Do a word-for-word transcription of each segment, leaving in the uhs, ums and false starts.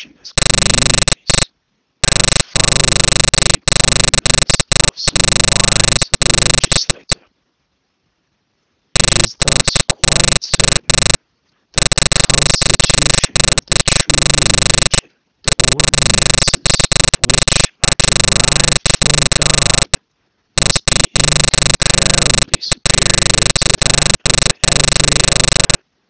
indigenous communities have followed the guidance of some wise legislator. It is thus quite certain that the constitution of the true religion, the ordinances of which are derived from God, must be incomparably superior to that of every other.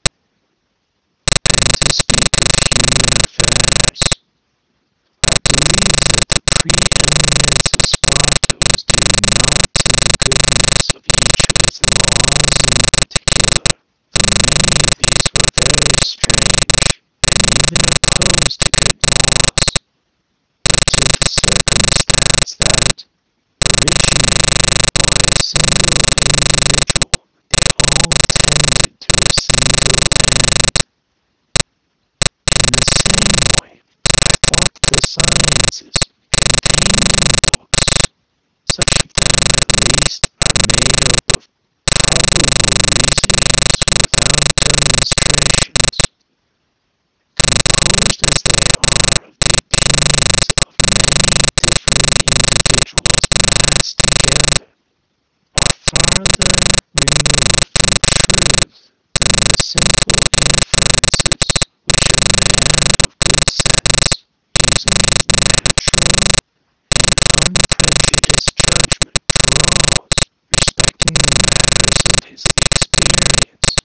And to speak of human affairs, I believe that the preeminence of Sparta was due not to the goodness of each of its laws in particular, though many of these were very strange and even opposed to good laws, but to the circumstance that, originally, while a single individual, they all tended to a single end. In the same way, I thought that the sciences contained in books, such of them at least are made up of probable reasonings without demonstrations, composed as they are of the opinions of many different individuals massed together, are farther removed from truth than the simple inferences which a man of good sense, using his natural and unprejudiced judgment, draws respecting the matters of his experience.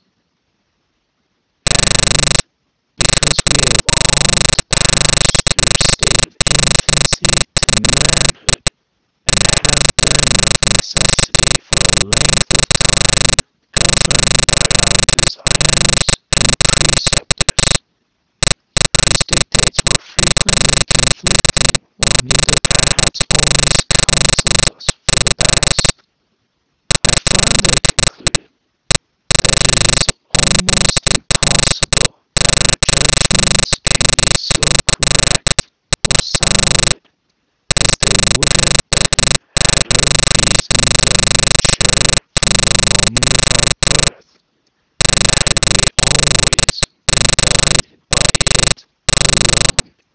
And because we have all to pass through a state of infancy to manhood, and have been of necessity for a length of time governed by our desires and preceptors, whose dictates were frequently conflicting, and neither perhaps always counseled us for the best, I farther concluded that it is almost impossible that our judgments can be so correct or solid as they would have been had our reason been mature from the moment of our birth, and had we always been guided by it alone.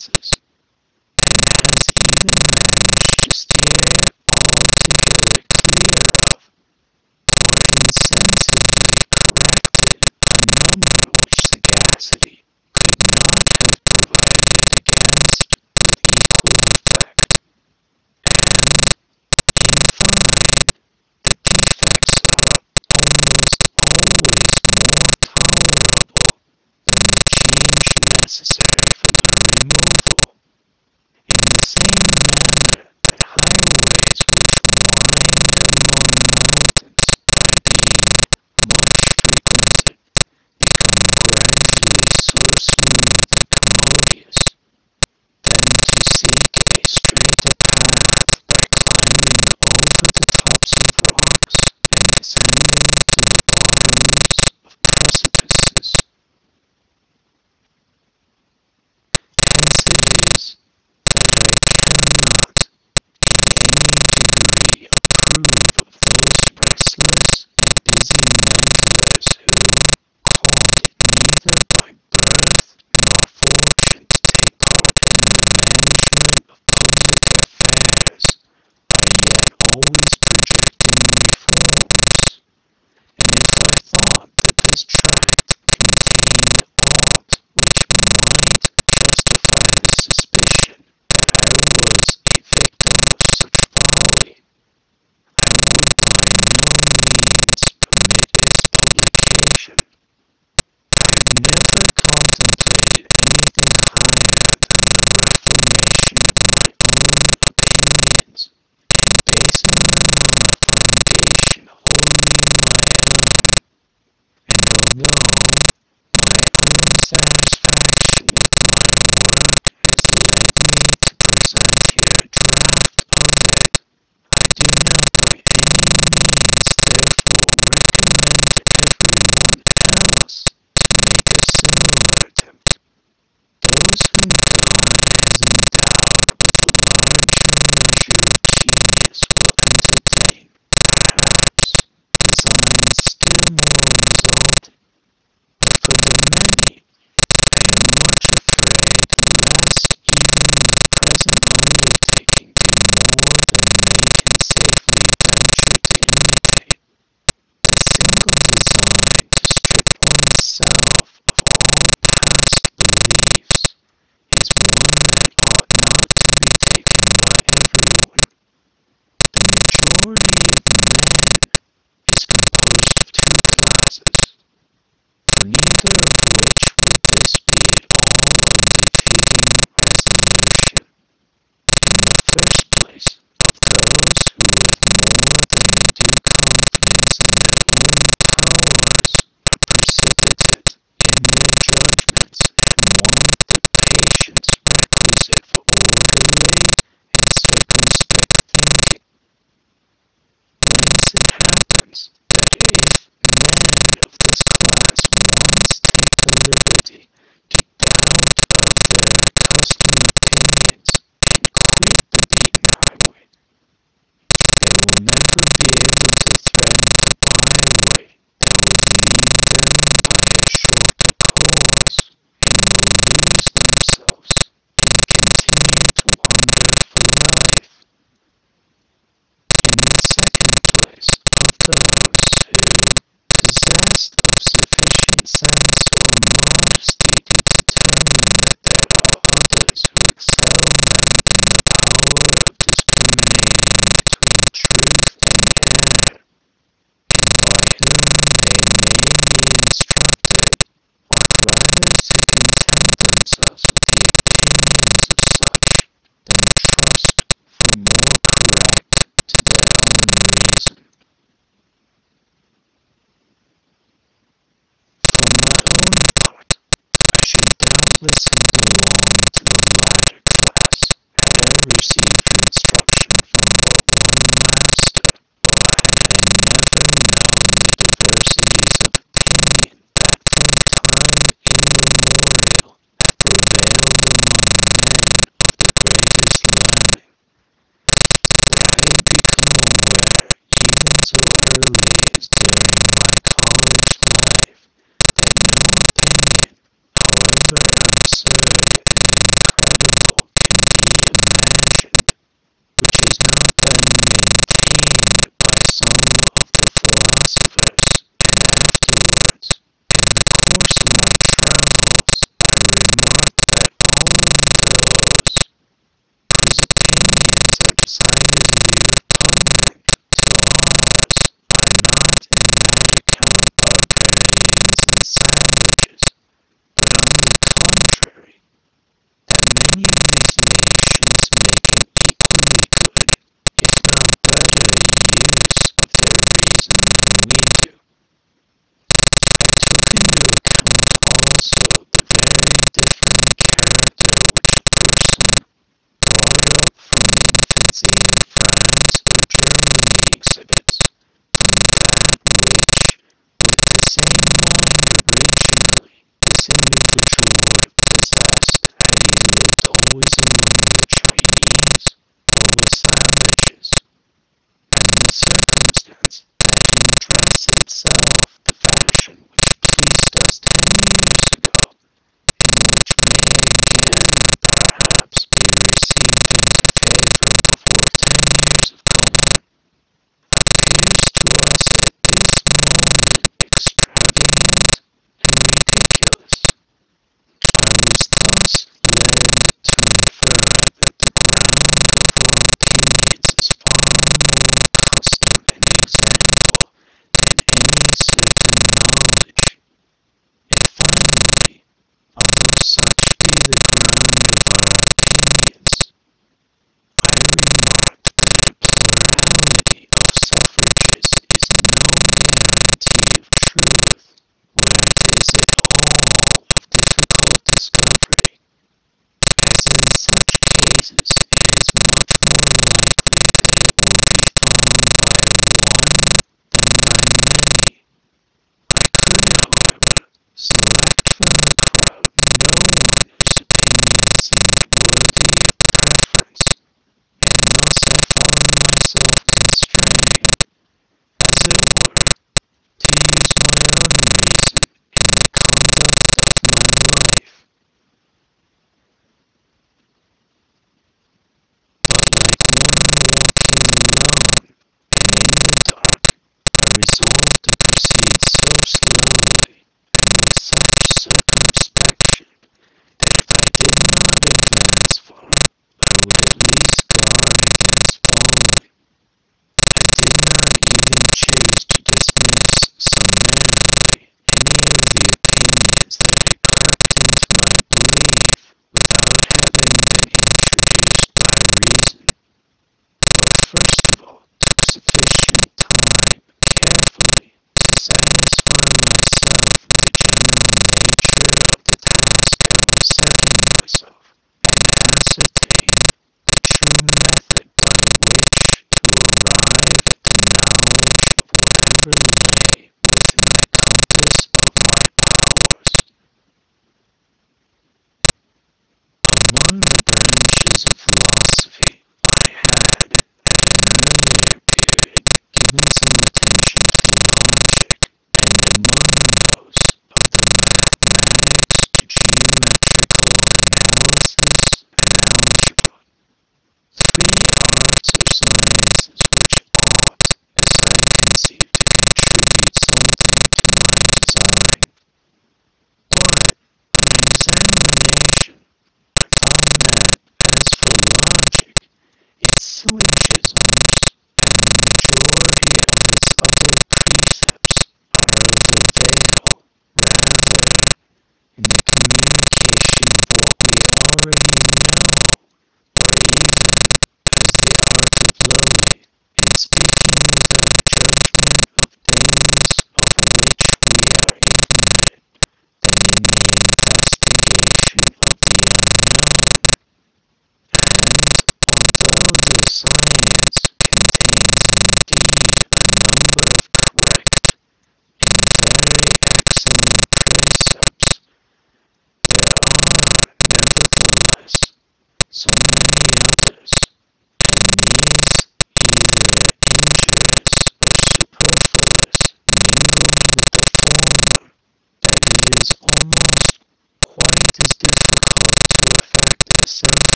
circumstances, and has even managed to steer altogether clear of, or insensibly corrected, a number which sagacity could not have provided against with equal effect. And, in fine, the defects are almost always more tolerable than the change necessary for their removal, in the same manner that highways which wind among mountains, by being much frequented, become gradually so smooth and commodious, than to seek a straighter path by climbing over the tops of rocks and descending to the bottoms of precipices. Hence it is that I cannot in any degree approve of those restless and busy meddlers who, called neither by birth nor fortune to take part in the management of public affairs, are yet always projecting reforms. And if I thought that this tract contained aught which might justify the suspicion that I was a victim of such folly, I would by no means permit its publication. I've never contemplated anything higher than the reformation of my own opinions, and basing them on a foundation wholly my own. And although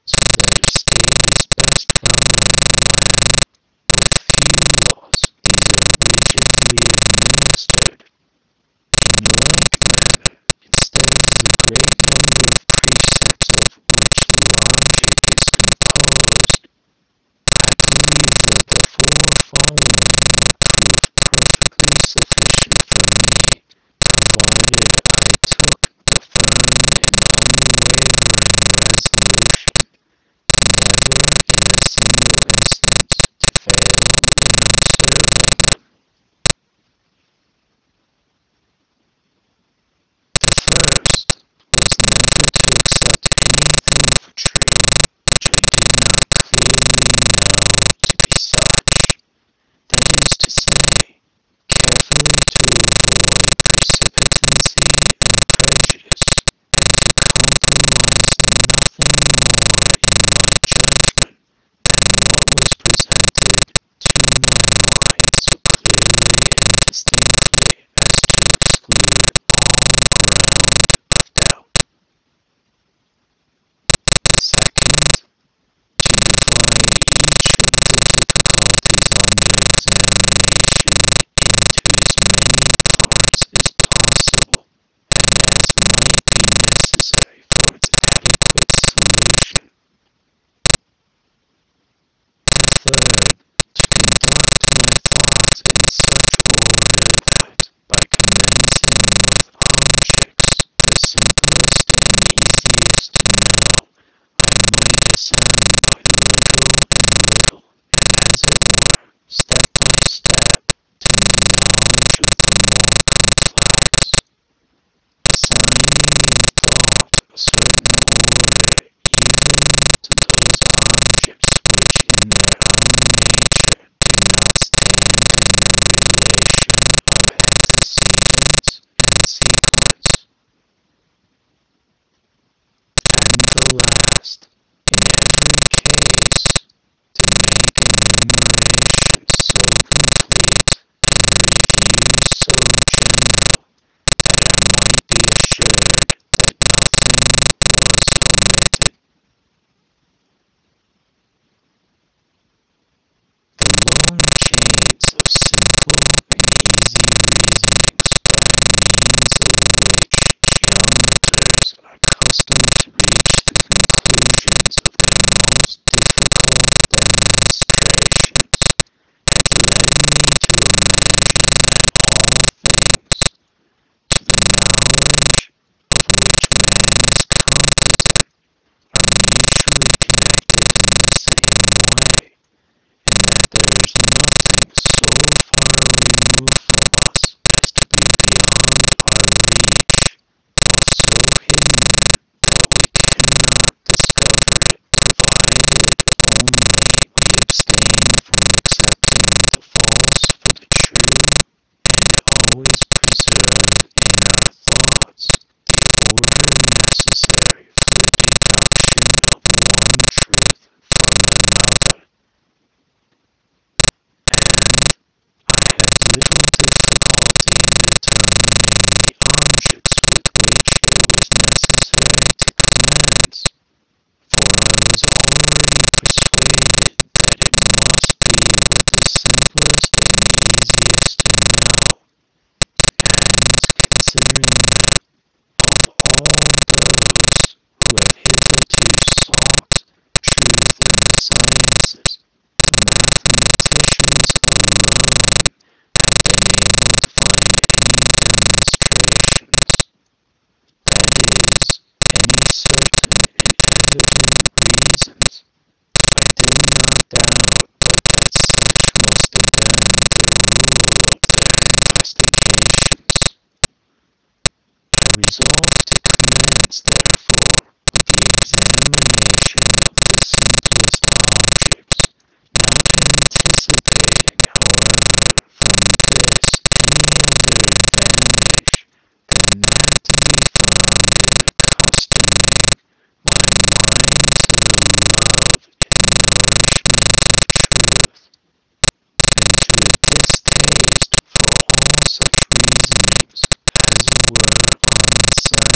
so that it still is best governed when, with few laws, these are rigidly administered. In like manner, instead of the great number of precepts of which logic is composed, I believe that the four following would prove perfectly sufficient for me, provided I took the firm and unwavering resolution never in a single instance to fail in observing them. The first was never to accept anything for true which I did not clearly know to be such. That is to say, carefully to avoid precipitancy and prejudice, and to compromise nothing more in my judgment than what was presented to my mind so clearly and distinctly as to exclude all ground of doubt. Second, to divide each of the difficulties under examination into as many parts as possible, and as might be necessary for its adequate solution. The third, to conduct my thoughts in such order that, by commencing with objects the simplest and easiest to know, I might ascend by little and little, and as it were, step by step, to a knowledge of the more complex, assigning in thought a certain order even to those objects which in their own nature do not stand in the relation of antecedence and sequence. And the last, in every case, to make enumeration so complete and review so general that I might be assured that nothing was omitted. The long chains of simple and easy reasonings by means of which geometers are accustomed to reach the conclusions of their most difficult demonstrations have led me to imagine that all things, to the knowledge of which man is competent, are mutually connected in the same way, and that there is nothing so far removed from us as to be beyond our reach, and so hidden that we cannot discover it if I would only we abstain from accepting the false for the true, and always preserve in our thoughts the order necessary for the deduction of one truth from another. And I have little difficulty in determining the objects with which it was necessary to commence, for I was already persuaded that it must be with the simplest and easiest to know, and considering that of all those who have hitherto sought truth in the sciences, the mathematicians alone have been able to find any demonstrations, that is, any certain and evident reasons. I do not doubt but that such must have been the rule of their investigations. I resolved to commence, therefore, with the examination of the simplest objects, not anticipating, however, from this any other advantage than that to be found in accustoming my mind to the love and nourishment of truth, and to a distaste for all such reasonings as were unsound.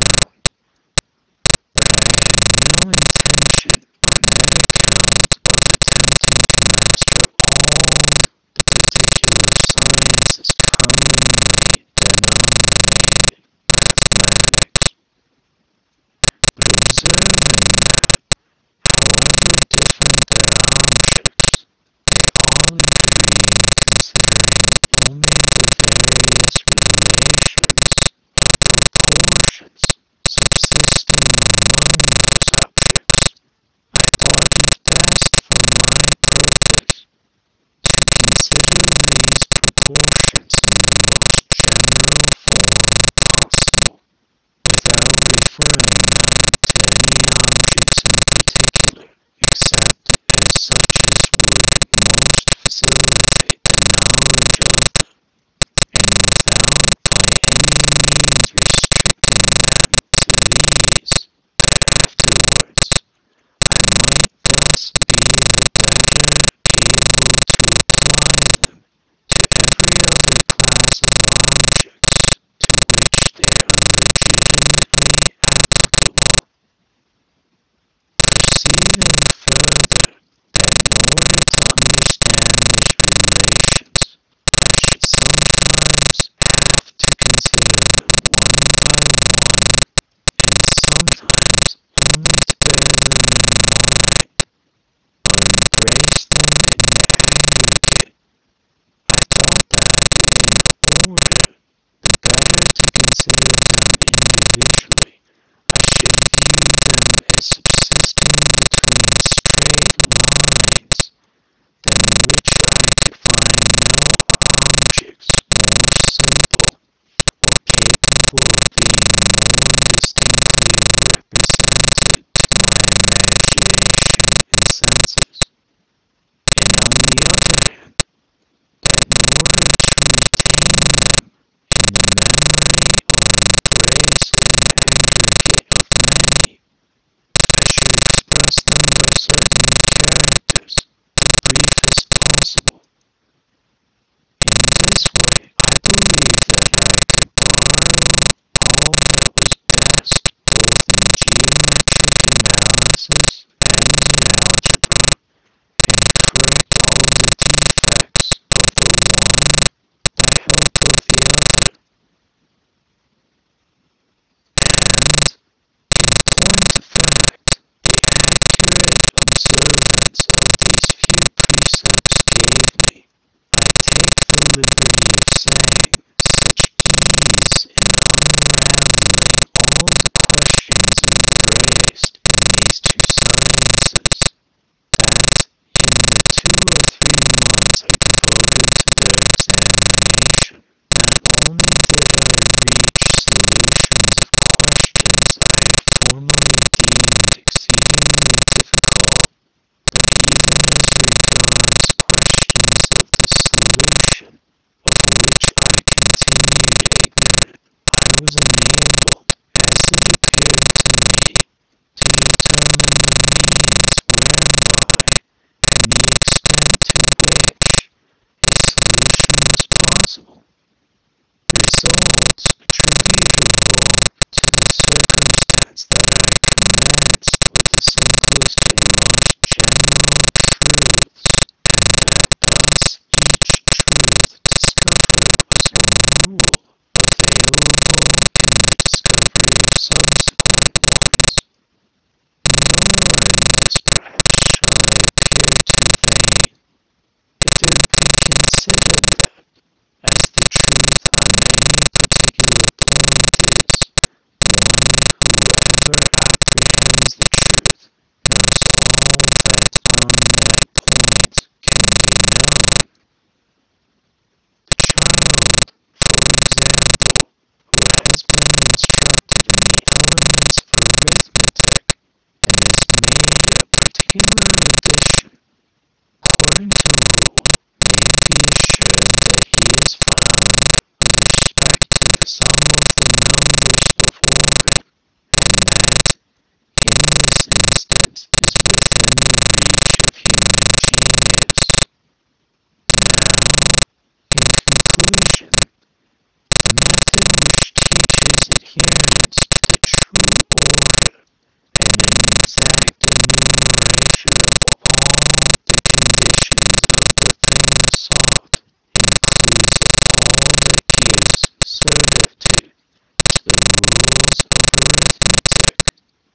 according to rule, may be assured that he has found a respected sum of the numbers of organ, and that in this instance is within the reach of human genius. Now, in conclusion, the method which teaches adherence to the true order and an exact enumeration of all the conditions of the thing sought includes all that gives certitude to the rules of arithmetic.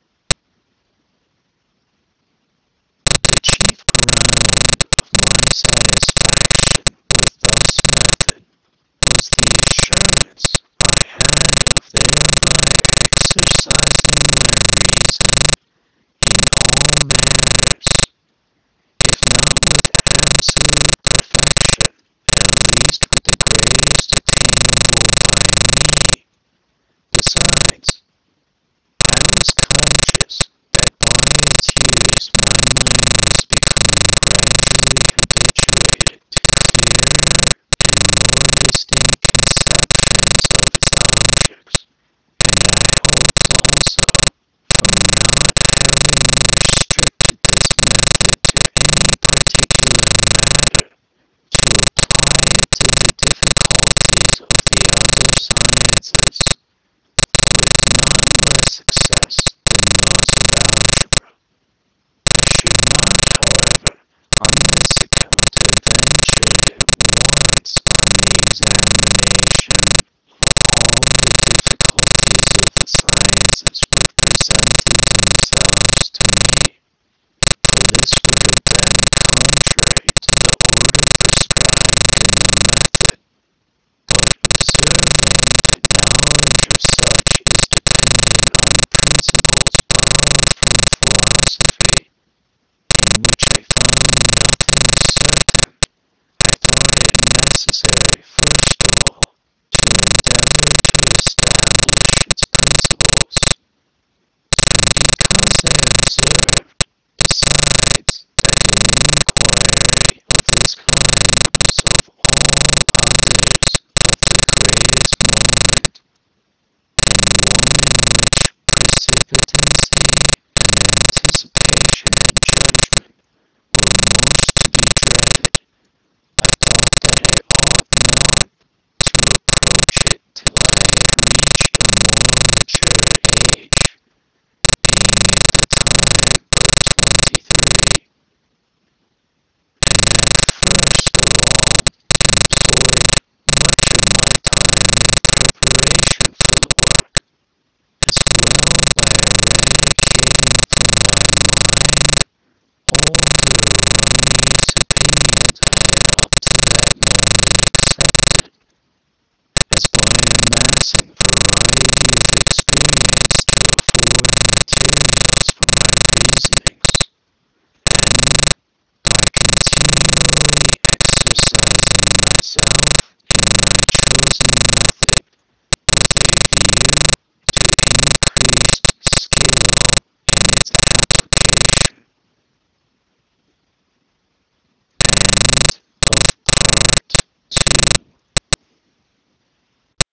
The chief ground of my satisfaction with this method was the assurance I had of thereby exercising my reason in all matters, if not with absolute perfection, at least with the greatest attainable by me. Besides, I was conscious that by its use my mind was becoming gradually habituated to clearer and more distinct conceptions of its objects, and I hoped also, from not having restricted this method to any particular matter, to apply it to the difficulties of the other sciences with not less success